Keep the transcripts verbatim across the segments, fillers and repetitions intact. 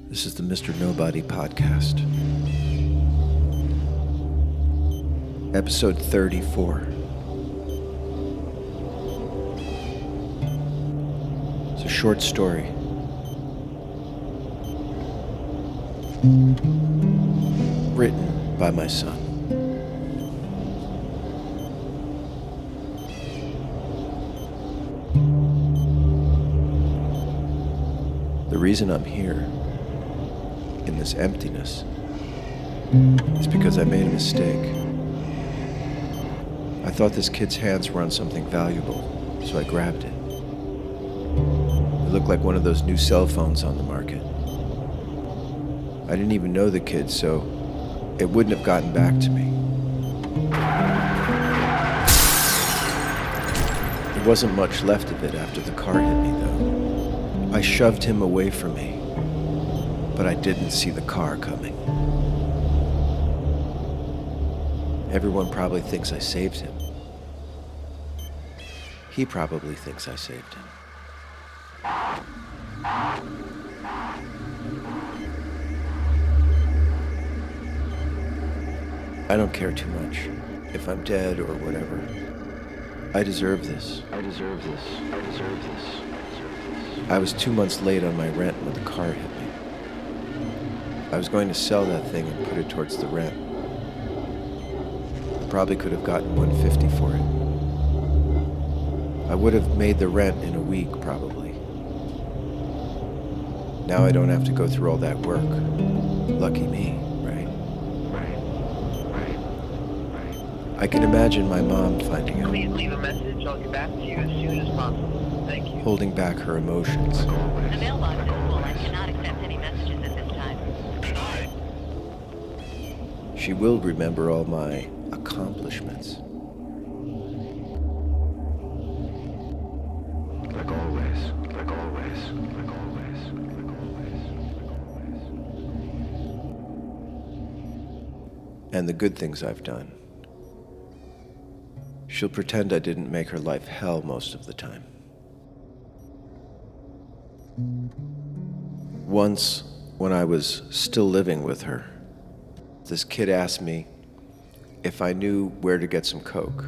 This is the Mister Nobody podcast. Episode thirty-four. It's a short story. Written by my son. The reason I'm here, in this emptiness, is because I made a mistake. I thought this kid's hands were on something valuable, so I grabbed it. It looked like one of those new cell phones on the market. I didn't even know the kid, so it wouldn't have gotten back to me. There wasn't much left of it after the car hit me, though. I shoved him away from me, but I didn't see the car coming. Everyone probably thinks I saved him. He probably thinks I saved him. I don't care too much if I'm dead or whatever. I deserve this. I deserve this. I deserve this. I was two months late on my rent when the car hit me. I was going to sell that thing and put it towards the rent. I probably could have gotten one hundred fifty dollars for it. I would have made the rent in a week, probably. Now I don't have to go through all that work. Lucky me, right? Right. Right. Right. I can imagine my mom finding out. Please leave a message. I'll get back to you as soon as possible. Thank you. Holding back her emotions. The mailbox is full. I cannot accept any messages at this time. She will remember all my accomplishments. Like always, like always, like always, like always, like always. And the good things I've done. She'll pretend I didn't make her life hell most of the time. Once, when I was still living with her, this kid asked me if I knew where to get some coke.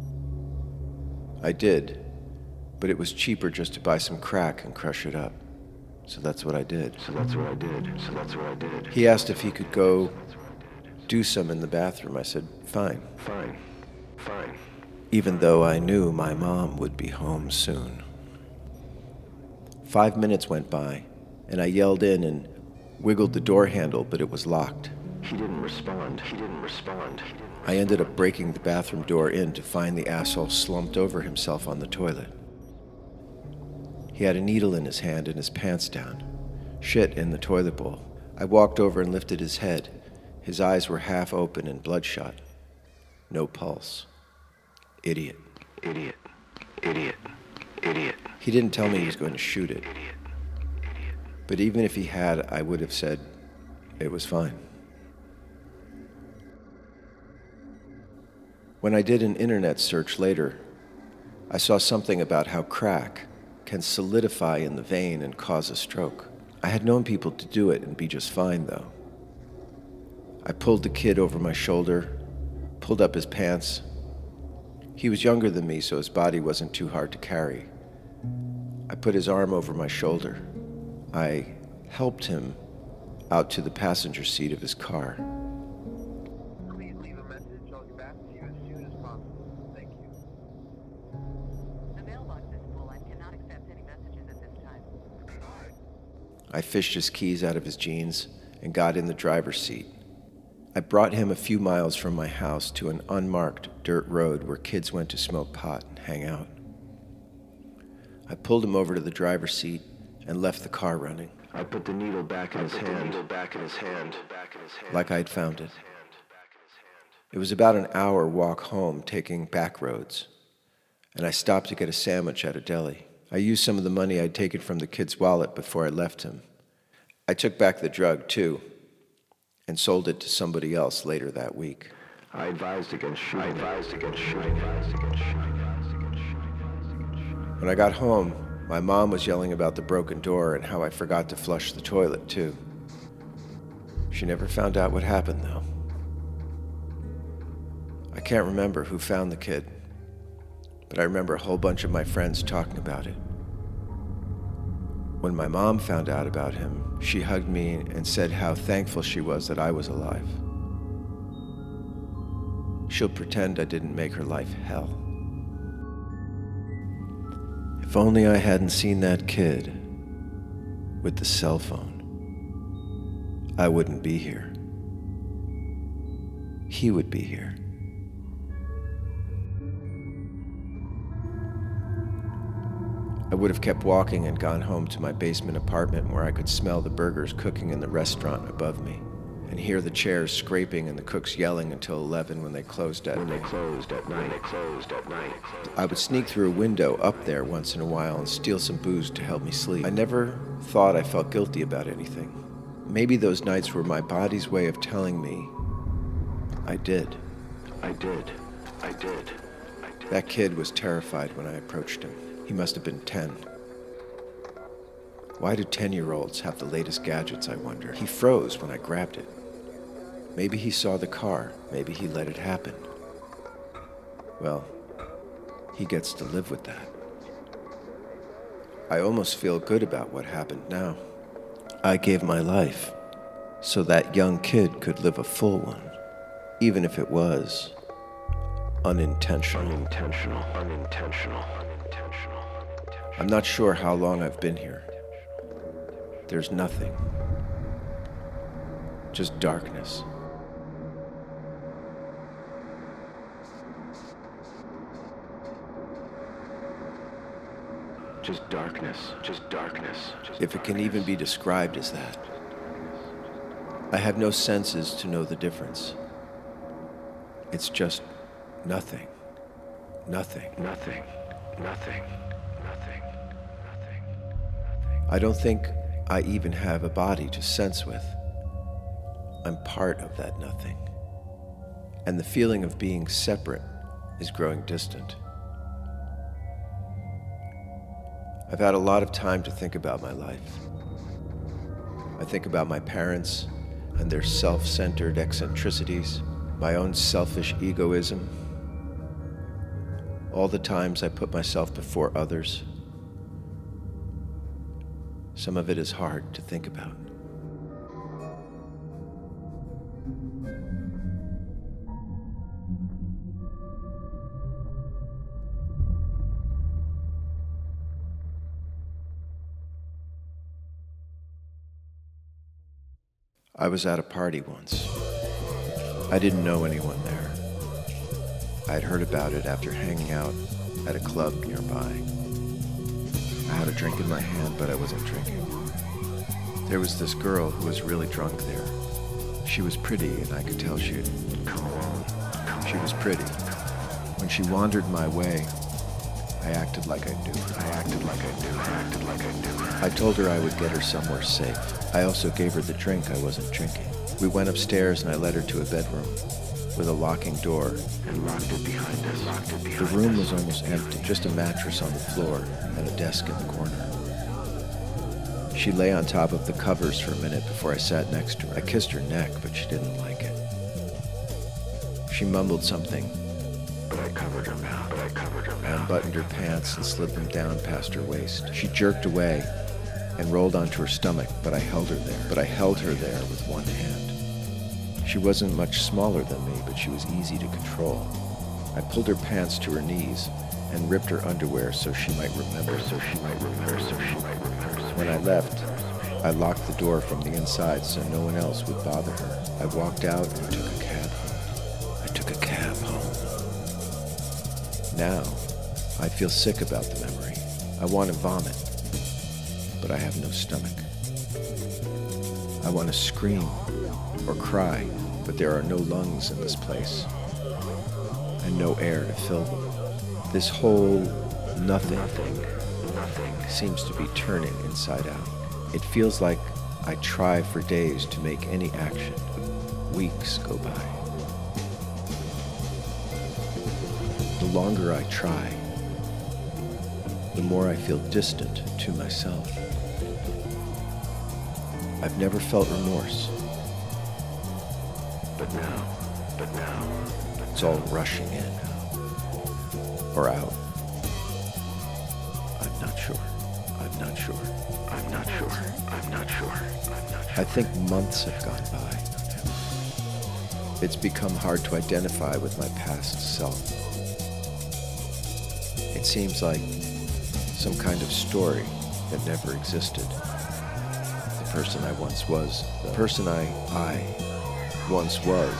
I did, but it was cheaper just to buy some crack and crush it up. So that's what I did. So that's what I did. So that's what I did. He asked if he could go do some in the bathroom. I said, fine. Fine. Fine. Even though I knew my mom would be home soon. Five minutes went by, and I yelled in and wiggled the door handle, but it was locked. He didn't respond. He didn't respond. He didn't I ended up breaking the bathroom door in to find the asshole slumped over himself on the toilet. He had a needle in his hand and his pants down. Shit in the toilet bowl. I walked over and lifted his head. His eyes were half open and bloodshot. No pulse. Idiot. Idiot. Idiot. Idiot. He didn't tell me he was going to shoot it. But even if he had, I would have said it was fine. When I did an internet search later, I saw something about how crack can solidify in the vein and cause a stroke. I had known people to do it and be just fine, though. I pulled the kid over my shoulder, pulled up his pants. He was younger than me, so his body wasn't too hard to carry. I put his arm over my shoulder. I helped him out to the passenger seat of his car. Please leave a message. I'll get back to you as soon as possible. Thank you. The mailbox is full. I cannot accept any messages at this time. I fished his keys out of his jeans and got in the driver's seat. I brought him a few miles from my house to an unmarked dirt road where kids went to smoke pot and hang out. I pulled him over to the driver's seat and left the car running. I put the needle back in his hand. Needle back in his hand. Like I'd found it. It was about an hour walk home, taking back roads, and I stopped to get a sandwich at a deli. I used some of the money I'd taken from the kid's wallet before I left him. I took back the drug, too, and sold it to somebody else later that week. I advised against shooting. I advised against shooting. I advised against shooting. When I got home, my mom was yelling about the broken door and how I forgot to flush the toilet, too. She never found out what happened, though. I can't remember who found the kid, but I remember a whole bunch of my friends talking about it. When my mom found out about him, she hugged me and said how thankful she was that I was alive. She'll pretend I didn't make her life hell. If only I hadn't seen that kid with the cell phone, I wouldn't be here. He would be here. I would have kept walking and gone home to my basement apartment where I could smell the burgers cooking in the restaurant above me and hear the chairs scraping and the cooks yelling until eleven when they closed at When they night. closed at night. When they closed at night. I would sneak through a window up there once in a while and steal some booze to help me sleep. I never thought I felt guilty about anything. Maybe those nights were my body's way of telling me I did. I did. I did. I did. That kid was terrified when I approached him. He must have been ten. Why do ten-year-olds have the latest gadgets, I wonder? He froze when I grabbed it. Maybe he saw the car. Maybe he let it happen. Well, he gets to live with that. I almost feel good about what happened now. I gave my life so that young kid could live a full one, even if it was unintentional. Unintentional. Unintentional. Unintentional. I'm not sure how long I've been here. There's nothing. Just darkness. Just darkness. Just darkness. Just If it can even be described as that. I have no senses to know the difference. It's just nothing. Nothing. Nothing. Nothing. Nothing. Nothing. I don't think I even have a body to sense with. I'm part of that nothing. And the feeling of being separate is growing distant. I've had a lot of time to think about my life. I think about my parents and their self-centered eccentricities, my own selfish egoism, all the times I put myself before others. Some of it is hard to think about. I was at a party once. I didn't know anyone there. I had heard about it after hanging out at a club nearby. I had a drink in my hand, but I wasn't drinking. There was this girl who was really drunk there. She was pretty, and I could tell she had come along. She was pretty. When she wandered my way, I acted like I knew her. I acted like I knew her. I acted like I knew her. I told her I would get her somewhere safe. I also gave her the drink I wasn't drinking. We went upstairs and I led her to a bedroom with a locking door. And locked it behind us. Locked it behind The room us. was almost empty, just a mattress on the floor and a desk in the corner. She lay on top of the covers for a minute before I sat next to her. I kissed her neck, but she didn't like it. She mumbled something. But I covered her mouth. But I covered her I mouth. unbuttoned her pants and slid them down past her waist. She jerked away and rolled onto her stomach, but I held her there. But I held her there with one hand. She wasn't much smaller than me, but she was easy to control. I pulled her pants to her knees and ripped her underwear so she might remember, so she might remember, so she might remember. When I left, I locked the door from the inside so no one else would bother her. I walked out and took a cab home. I took a cab home. Now, I feel sick about the memory. I want to vomit, but I have no stomach. I want to scream or cry, but there are no lungs in this place, and no air to fill them. This whole nothing thing Nothing. seems to be turning inside out. It feels like I try for days to make any action. Weeks go by. The longer I try, the more I feel distant to myself. I've never felt remorse. but now, but now, It's all rushing in. Or out. I'm not sure. I'm not sure. I'm not sure, I'm not sure, I'm not sure. I think months have gone by. It's become hard to identify with my past self. It seems like some kind of story that never existed. The person I once was, the person I, I once was.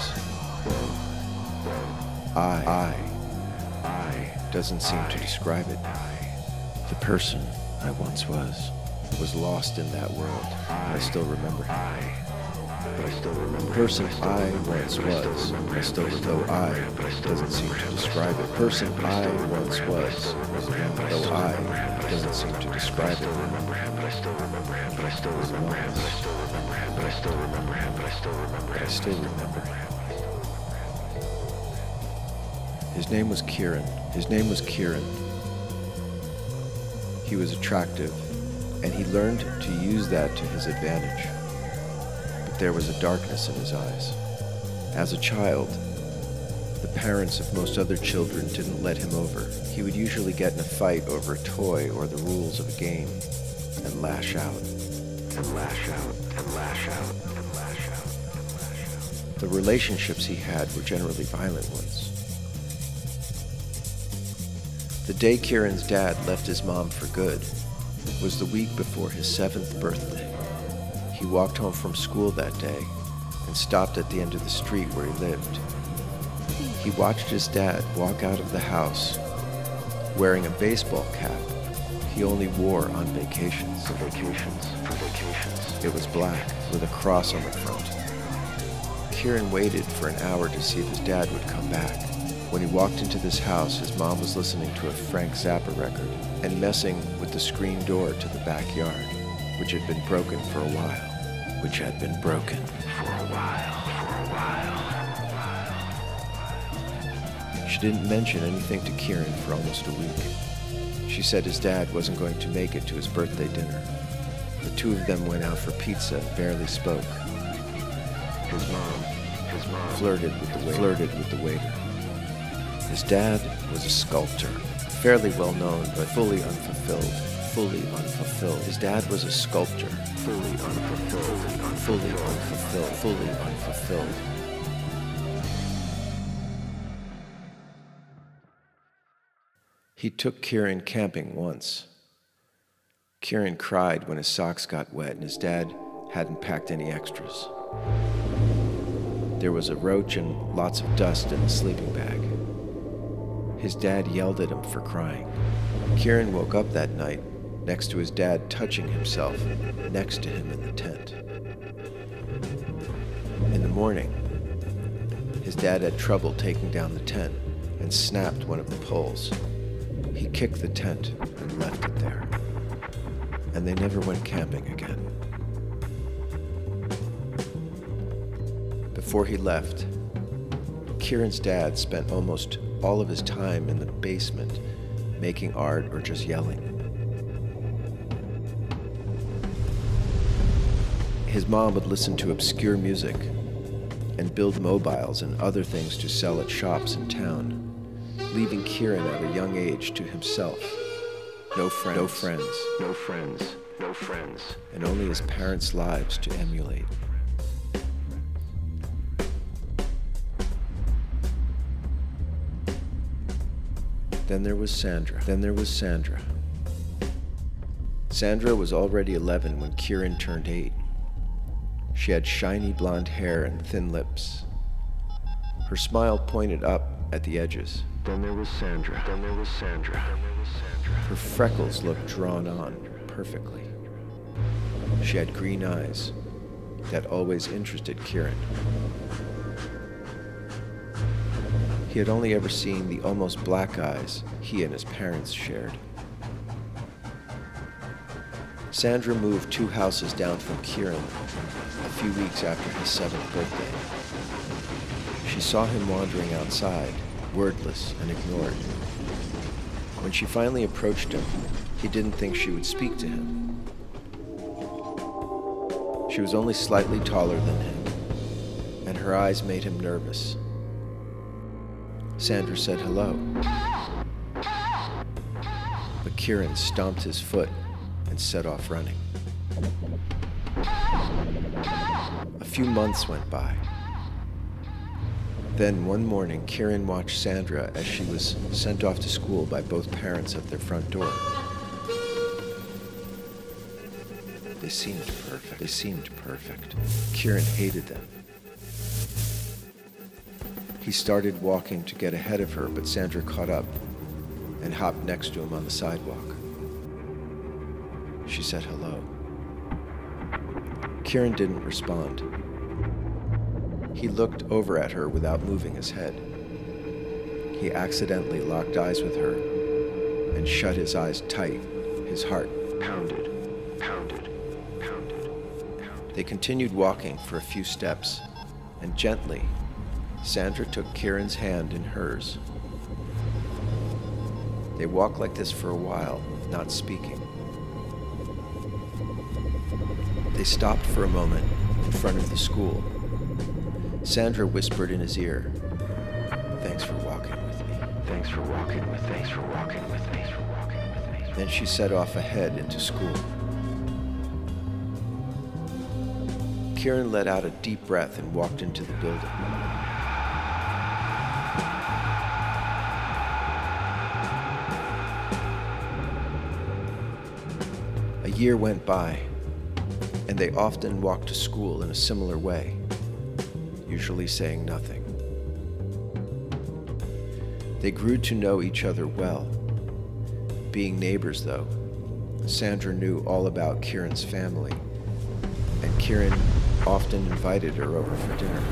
I, I, I doesn't seem to describe it. The person I once was was lost in that world. I still remember him. But I still remember. The person I once was, I still though I doesn't seem to describe it. Person I once was, though I doesn't seem to describe it. Remember him, but I still remember him, but I still remember him, but I still remember him, but I still remember him, but I still remember him. I still remember him. His name was Kieran. His name was Kieran. He was attractive, and he learned to use that to his advantage. But there was a darkness in his eyes. As a child, the parents of most other children didn't let him over. He would usually get in a fight over a toy or the rules of a game and lash out. And lash out, and lash out, and lash out, and lash out. The relationships he had were generally violent ones. The day Kieran's dad left his mom for good was the week before his seventh birthday. He walked home from school that day and stopped at the end of the street where he lived. He watched his dad walk out of the house wearing a baseball cap he only wore on vacations. For vacations, for vacations. It was black with a cross on the front. Kieran waited for an hour to see if his dad would come back. When he walked into this house, his mom was listening to a Frank Zappa record and messing with the screen door to the backyard, which had been broken for a while. Which had been broken For a while, for a while, for a while. She didn't mention anything to Kieran for almost a week. She said his dad wasn't going to make it to his birthday dinner. The two of them went out for pizza and barely spoke. His mom, his mom Flirted with the waiter. Flirted with the waiter. His dad was a sculptor, fairly well known but fully unfulfilled. Fully unfulfilled. His dad was a sculptor, fully unfulfilled, fully unfulfilled, fully unfulfilled. He took Kieran camping once. Kieran cried when his socks got wet and his dad hadn't packed any extras. There was a roach and lots of dust in the sleeping bag. His dad yelled at him for crying. Kieran woke up that night next to his dad touching himself next to him in the tent. In the morning, his dad had trouble taking down the tent and snapped one of the poles. He kicked the tent and left it there. And they never went camping again. Before he left, Kieran's dad spent almost all of his time in the basement making art or just yelling. His mom would listen to obscure music and build mobiles and other things to sell at shops in town, leaving Kieran at a young age to himself. No friends, no friends, no friends, no friends. And only his parents' lives to emulate. Then there was Sandra. Then there was Sandra. Sandra was already eleven when Kieran turned eight. She had shiny blonde hair and thin lips. Her smile pointed up at the edges. Then there was Sandra. Then there was Sandra. Then there was Sandra. Her freckles looked drawn on perfectly. She had green eyes that always interested Kieran. He had only ever seen the almost black eyes he and his parents shared. Sandra moved two houses down from Kieran a few weeks after his seventh birthday. She saw him wandering outside, wordless and ignored. When she finally approached him, he didn't think she would speak to him. She was only slightly taller than him, and her eyes made him nervous. Sandra said hello, but Kieran stomped his foot and set off running. A few months went by. Then one morning, Kieran watched Sandra as she was sent off to school by both parents at their front door. They seemed perfect. They seemed perfect. Kieran hated them. He started walking to get ahead of her, but Sandra caught up and hopped next to him on the sidewalk. She said hello. Kieran didn't respond. He looked over at her without moving his head. He accidentally locked eyes with her and shut his eyes tight. His heart pounded, pounded, pounded, pounded. They continued walking for a few steps, and gently, Sandra took Kieran's hand in hers. They walked like this for a while, not speaking. They stopped for a moment in front of the school. Sandra whispered in his ear, "Thanks for walking with me. Thanks for walking with, thanks for walking with, thanks for walking with, thanks for Then she set off ahead into school. Kieran let out a deep breath and walked into the building. A year went by, and they often walked to school in a similar way, usually saying nothing. They grew to know each other well. Being neighbors, though, Sandra knew all about Kieran's family, and Kieran often invited her over for dinner.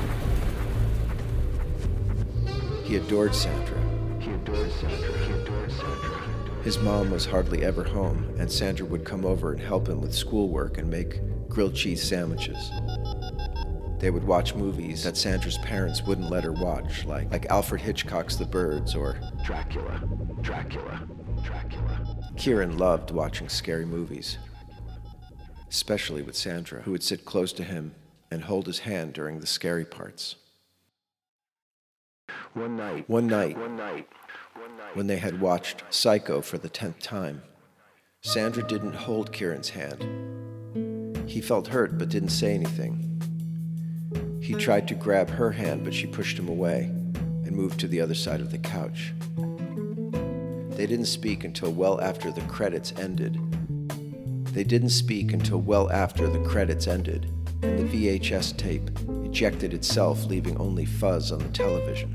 He adored Sandra. He adored Sandra. He adored Sandra. His mom was hardly ever home, and Sandra would come over and help him with schoolwork and make grilled cheese sandwiches. They would watch movies that Sandra's parents wouldn't let her watch, like, like Alfred Hitchcock's The Birds or Dracula. Dracula. Dracula. Kieran loved watching scary movies, especially with Sandra, who would sit close to him and hold his hand during the scary parts. One night. One night, One night. One night. when they had watched Psycho for the tenth time, Sandra didn't hold Kieran's hand. He felt hurt but didn't say anything. He tried to grab her hand, but she pushed him away and moved to the other side of the couch. They didn't speak until well after the credits ended. They didn't speak until well after the credits ended, and the V H S tape ejected itself, leaving only fuzz on the television.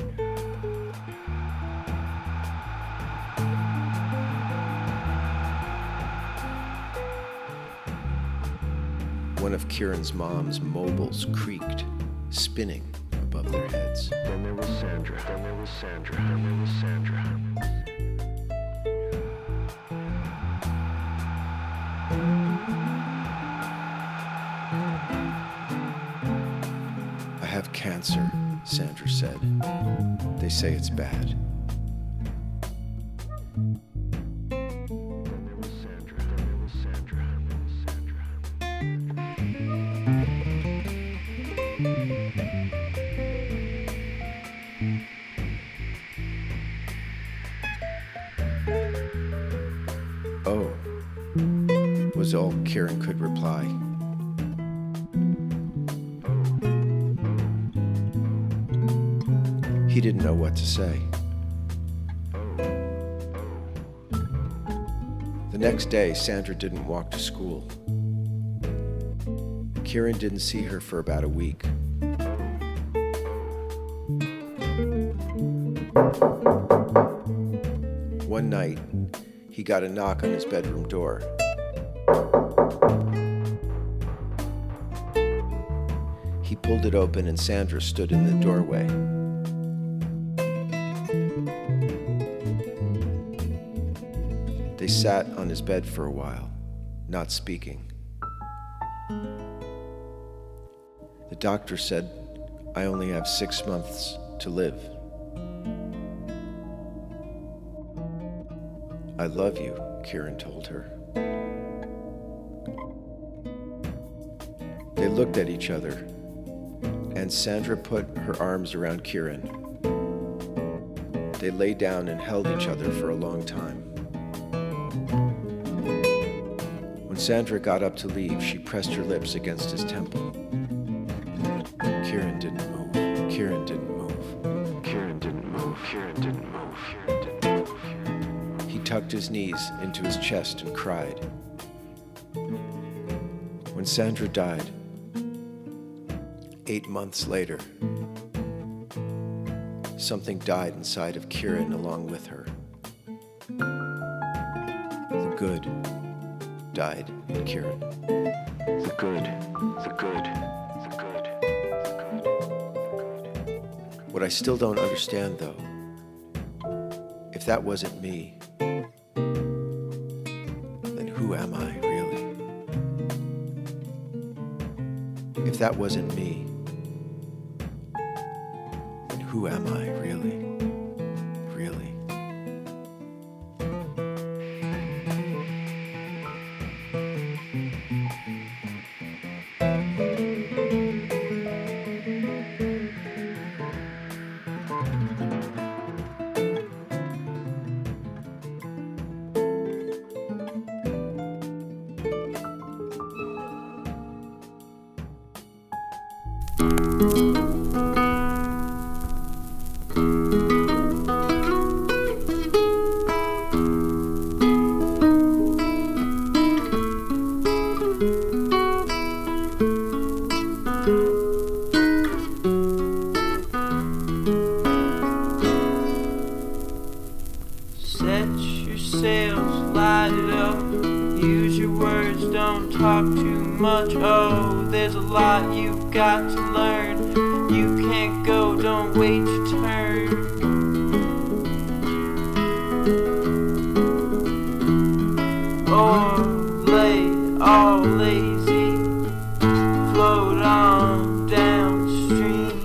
One of Kieran's mom's mobiles creaked, spinning above their heads. Then there was Sandra. Then there was Sandra. Then there was Sandra. "I have cancer," Sandra said. "They say it's bad." Then there was Sandra. Then there was Sandra. Then there was Sandra. "Oh," was all Kieran could reply. He didn't know what to say. The next day, Sandra didn't walk to school. Kieran didn't see her for about a week. One night, he got a knock on his bedroom door. He pulled it open and Sandra stood in the doorway. They sat on his bed for a while, not speaking. The doctor said, "I only have six months to live." "I love you," Kieran told her. They looked at each other, and Sandra put her arms around Kieran. They lay down and held each other for a long time. When Sandra got up to leave, she pressed her lips against his temple. Kieran didn't move. Kieran didn't move. Kieran didn't move. Kieran didn't move. Kieran didn't move. He tucked his knees into his chest and cried. When Sandra died, eight months later, something died inside of Kieran along with her. The good died in Kieran. The good. The good. The good. The good. What I still don't understand, though, if that wasn't me, then who am I, really? If that wasn't me, then who am I, really? Really? Set your sails, light it up. Use your words, don't talk too much. Oh, there's a lot you've got to learn. You can't go, don't wait your turn. Or lay all lazy, float on downstream.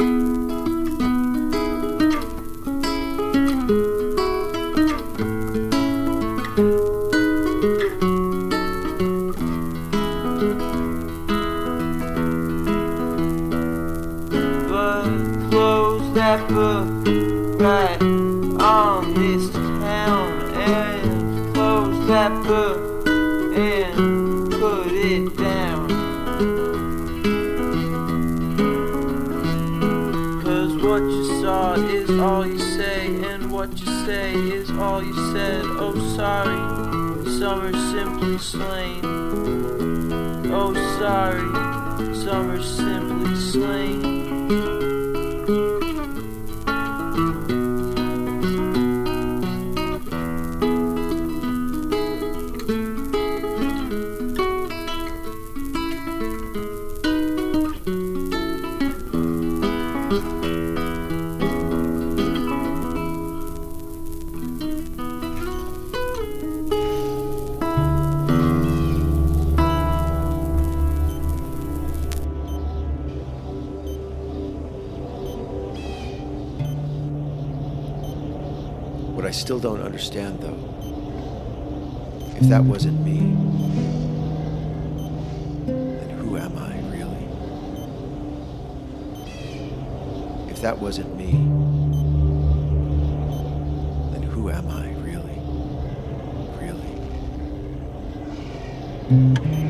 But close that book right on this town and close that book and put it down. Cause what you saw is all you say, and what you say is all you said. Oh sorry, some are simply slain. Oh sorry, some are simply slain. What I still don't understand, though, if that wasn't me, then who am I, really? If that wasn't me, then who am I, really? Really?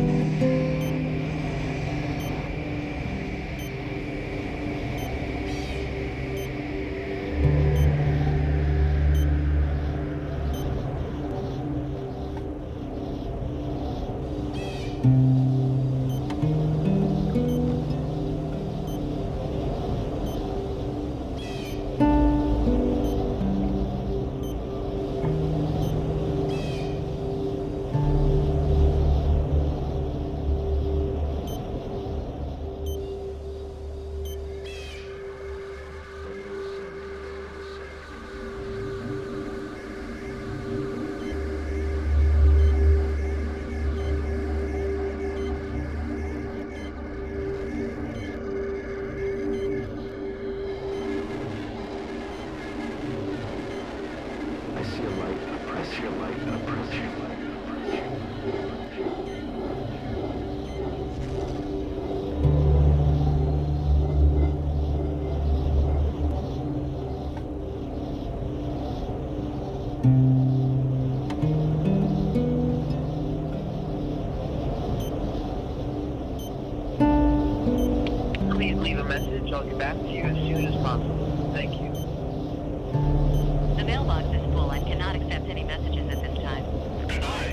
I see a light approaching. I see a light approaching. message. I'll get back to you as soon as possible. Thank you. The mailbox is full and cannot accept any messages at this time. Good night.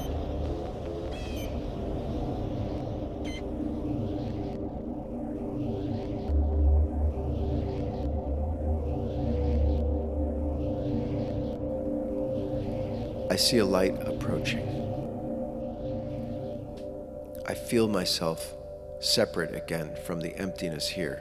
I see a light approaching. I feel myself separate again from the emptiness here.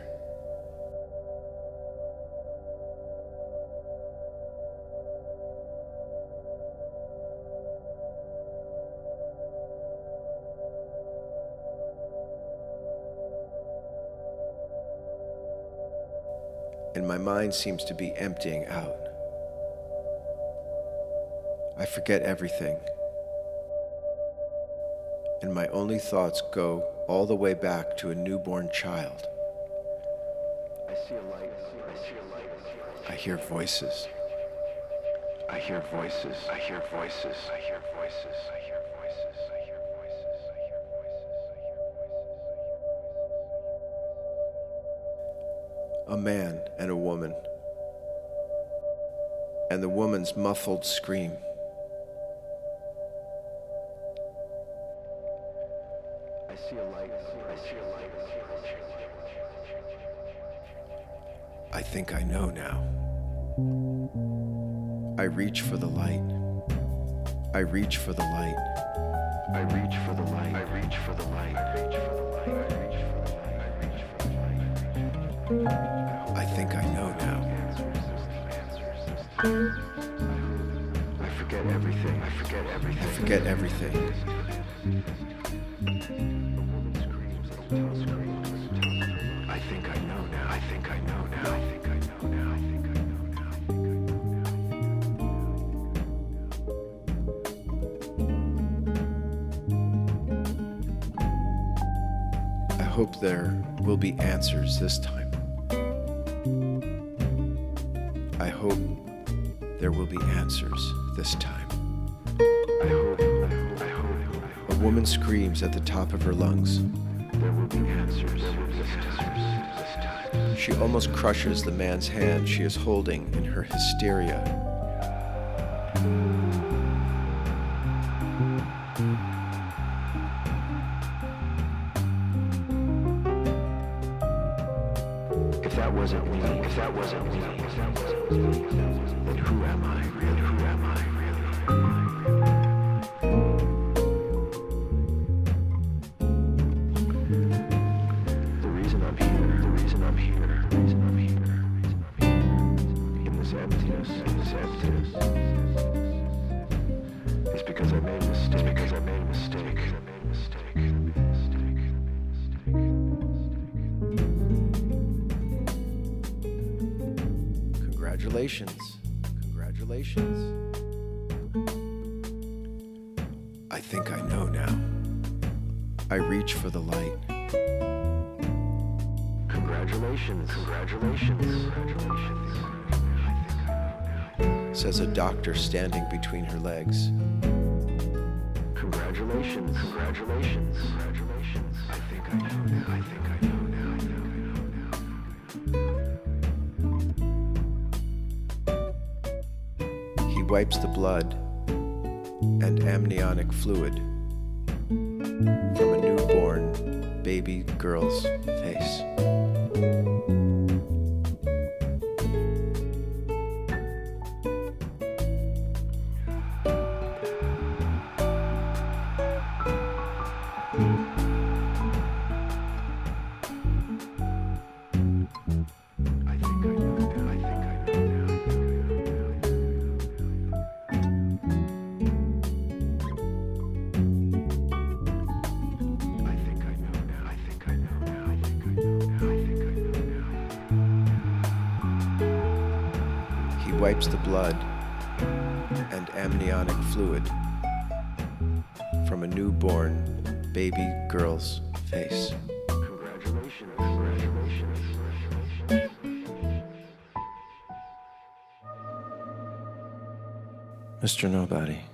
And my mind seems to be emptying out. I forget everything. And my only thoughts go all the way back to a newborn child. I see a light. I see a light. I hear voices. I hear voices. I hear voices. I hear voices. I hear voices. I hear voices. I hear voices. A man and a woman. And the woman's muffled scream. I see a light. I see a light. I think I know now. I reach for the light. I reach for the light. I reach for the light. I reach for the light. I reach for the light. I reach for the light. I reach for the light. I think I know now. I forget everything. I forget everything. I forget everything. I think I know now. I think I know now. I think I know now. I think I know now. I hope there will be answers this time. I hope there will be answers this time. I hope, I hope, I hope, I hope A woman screams at the top of her lungs. there will be answers. There will be answers this time. She almost crushes the man's hand she is holding in her hysteria. If that wasn't me, if that wasn't me, if that wasn't me, then who am I really? Who am I really? Who am I really? The reason I'm here, the reason I'm here, the reason I'm here, the reason I'm here, in this emptiness, in this emptiness, is because I made a mistake. It's because I made a mistake. I made a mistake. I made a mistake. I made a mistake. Congratulations. Congratulations. I think I know now. I reach for the light. Congratulations, congratulations, congratulations. I think I know now. Says a doctor standing between her legs. Congratulations, congratulations, congratulations. I think I know now. I think I know now. I think I know now. He wipes the blood and amniotic fluid from a newborn baby girl's face. I think I know now. I think I know now. I think I know now. I think I know now. I think I know now. I think I know now. He wipes the blood and amniotic fluid from a newborn baby girl's face. Congratulations, congratulations, congratulations. Mister Nobody.